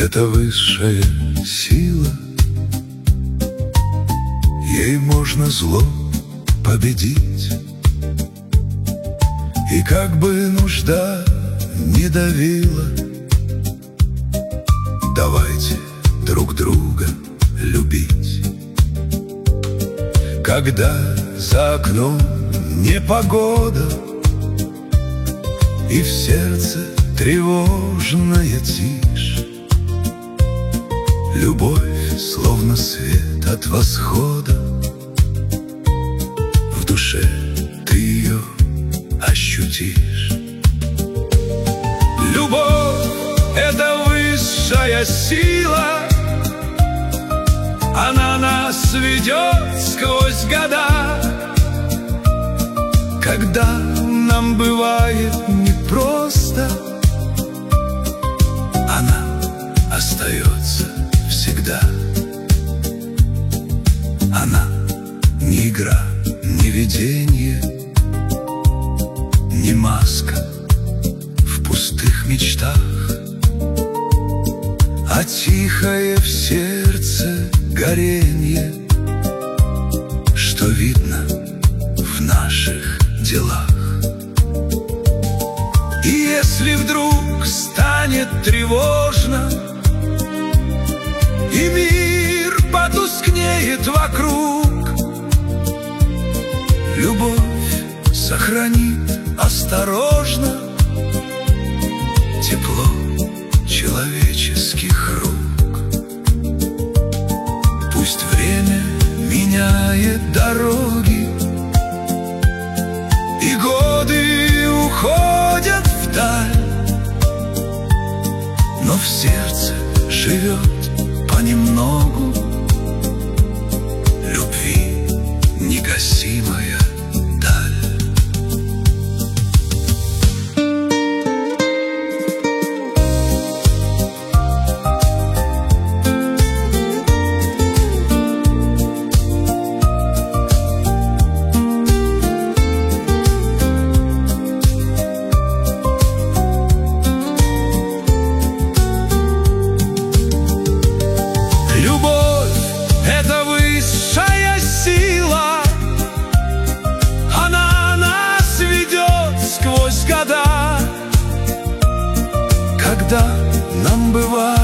Это высшая сила, ей можно зло победить. И как бы нужда не давила, давайте друг друга любить. Когда за окном непогода и в сердце тревожная тишь, любовь, словно свет от восхода, в душе ты ее ощутишь. Любовь — это высшая сила, она нас ведет сквозь года. Когда нам бывает непросто, она остается всегда. Она не игра, не видение, не маска в пустых мечтах, а тихое в сердце горенье, что видно в наших делах. И если вдруг станет тревожно и мир потускнеет вокруг, любовь сохранит осторожно тепло человеческих рук. Пусть время меняет дороги и годы уходят вдаль, но в сердце живет понемногу любви негасимая даль. Когда нам бывает